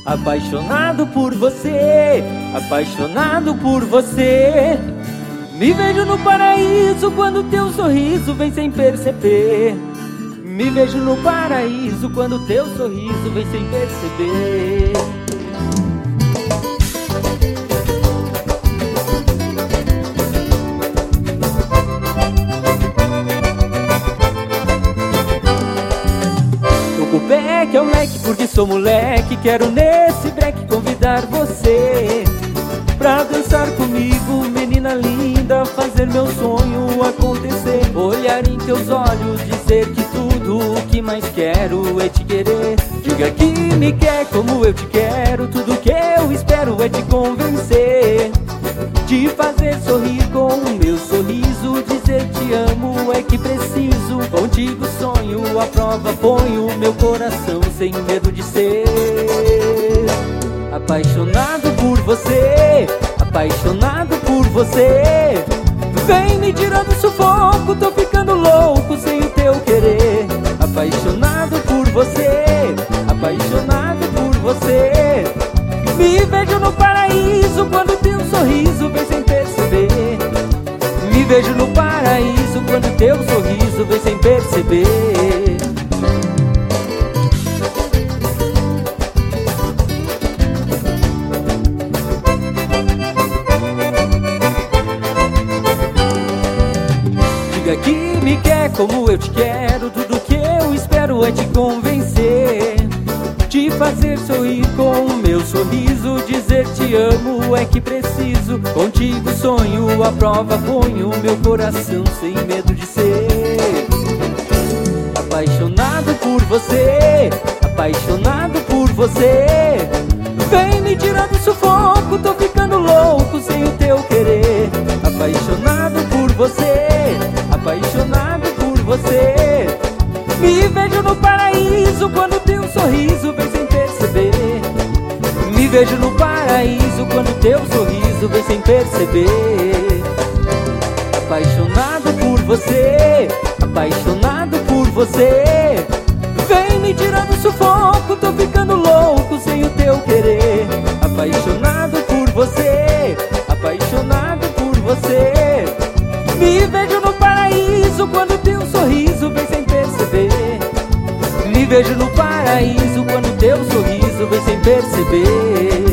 Apaixonado por você, apaixonado por você. Me vejo no paraíso quando teu sorriso vem sem perceber. Me vejo no paraíso quando teu sorriso vem sem perceber. Tô com o pé que é o leque porque sou moleque. Quero nesse break convidar você pra dançar comigo, menina linda, fazer meu sonho acontecer. Olhar em teus olhos, dizer que tudo o que mais quero é te querer. Diga que me quer como eu te quero, tudo que eu espero é te convencer. Te fazer sorrir com o meu sorriso, dizer te amo é que preciso. Contigo sonho, à prova ponho meu coração sem medo de ser. Apaixonado por você, apaixonado por você. Vem me tirando do sufoco, tô ficando louco sem o teu querer. Apaixonado por você, apaixonado por você. Me vejo no paraíso quando teu sorriso vem sem perceber. Me vejo no paraíso quando teu sorriso vem sem perceber. Diga que me quer como eu te quero, tudo que eu espero é te convencer. Te fazer sorrir com o meu sorriso, dizer te amo é que preciso. Contigo sonho, à prova ponho meu coração sem medo de ser. Apaixonado por você, apaixonado por você. Vem me tirar do sufoco, tô ficando louco sem o teu querer. Apaixonado por você, apaixonado por você. Me vejo no paraíso quando teu sorriso vem sem perceber. Me vejo no paraíso quando teu sorriso vem sem perceber. Apaixonado por você, apaixonado por você. Vem me tirar do sufoco, tô ficando louco sem o teu querer. Apaixonado por você, apaixonado por você. Me vejo no paraíso quando teu sorriso vem sem perceber. Me vejo no paraíso quando teu sorriso vem sem perceber.